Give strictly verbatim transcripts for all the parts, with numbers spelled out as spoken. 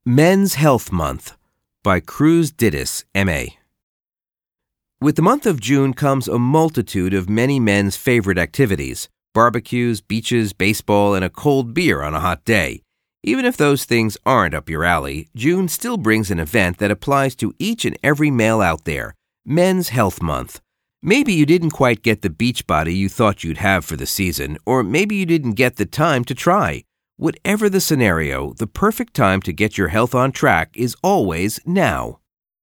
Men's Health Month by Cruz Didis, M A With the month of June comes a multitude of many men's favorite activities: barbecues, beaches, baseball, and a cold beer on a hot day. Even if those things aren't up your alley, June still brings an event that applies to each and every male out there: Men's Health Month. Maybe you didn't quite get the beach body you thought you'd have for the season, or maybe you didn't get the time to try. Whatever the scenario, the perfect time to get your health on track is always now.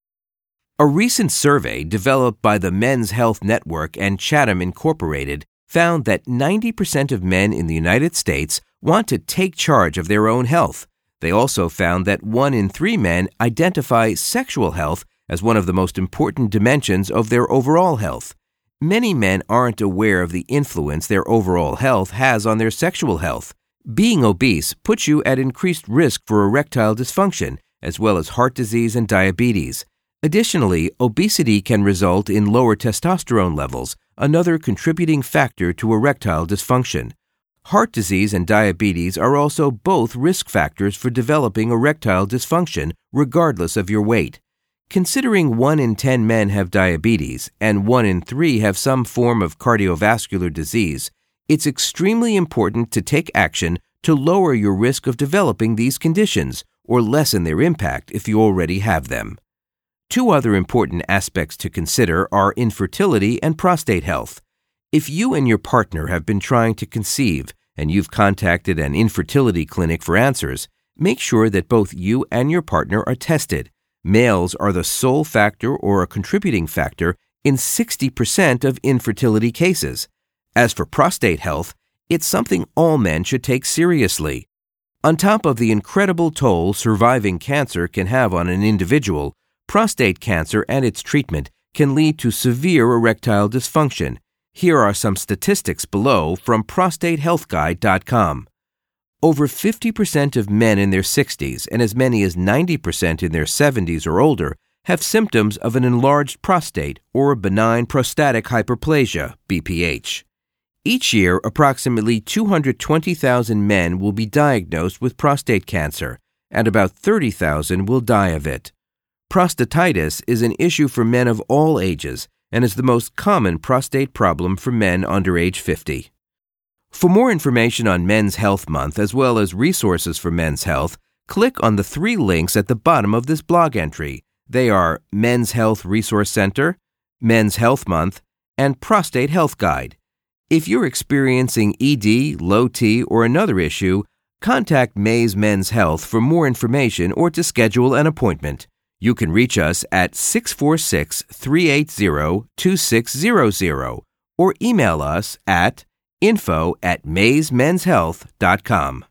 A recent survey developed by the Men's Health Network and Chatham Incorporated found that ninety percent of men in the United States want to take charge of their own health. They also found that one in three men identify sexual health as one of the most important dimensions of their overall health. Many men aren't aware of the influence their overall health has on their sexual health. Being obese puts you at increased risk for erectile dysfunction, as well as heart disease and diabetes. Additionally, obesity can result in lower testosterone levels, another contributing factor to erectile dysfunction. Heart disease and diabetes are also both risk factors for developing erectile dysfunction, regardless of your weight. Considering one in ten men have diabetes and one in three have some form of cardiovascular disease, it's extremely important to take action to lower your risk of developing these conditions or lessen their impact if you already have them. Two other important aspects to consider are infertility and prostate health. If you and your partner have been trying to conceive and you've contacted an infertility clinic for answers, make sure that both you and your partner are tested. Males are the sole factor or a contributing factor in sixty percent of infertility cases. As for prostate health, it's something all men should take seriously. On top of the incredible toll surviving cancer can have on an individual, prostate cancer and its treatment can lead to severe erectile dysfunction. Here are some statistics below from prostate health guide dot com. Over fifty percent of men in their sixties and as many as ninety percent in their seventies or older have symptoms of an enlarged prostate or benign prostatic hyperplasia, B P H. Each year, approximately two hundred twenty thousand men will be diagnosed with prostate cancer, and about thirty thousand will die of it. Prostatitis is an issue for men of all ages and is the most common prostate problem for men under age fifty. For more information on Men's Health Month as well as resources for men's health, click on the three links at the bottom of this blog entry. They are Men's Health Resource Center, Men's Health Month, and Prostate Health Guide. If you're experiencing E D, low T, or another issue, contact Mays Men's Health for more information or to schedule an appointment. You can reach us at six four six, three eight zero, two six zero zero or email us at info at mays men's health dot com.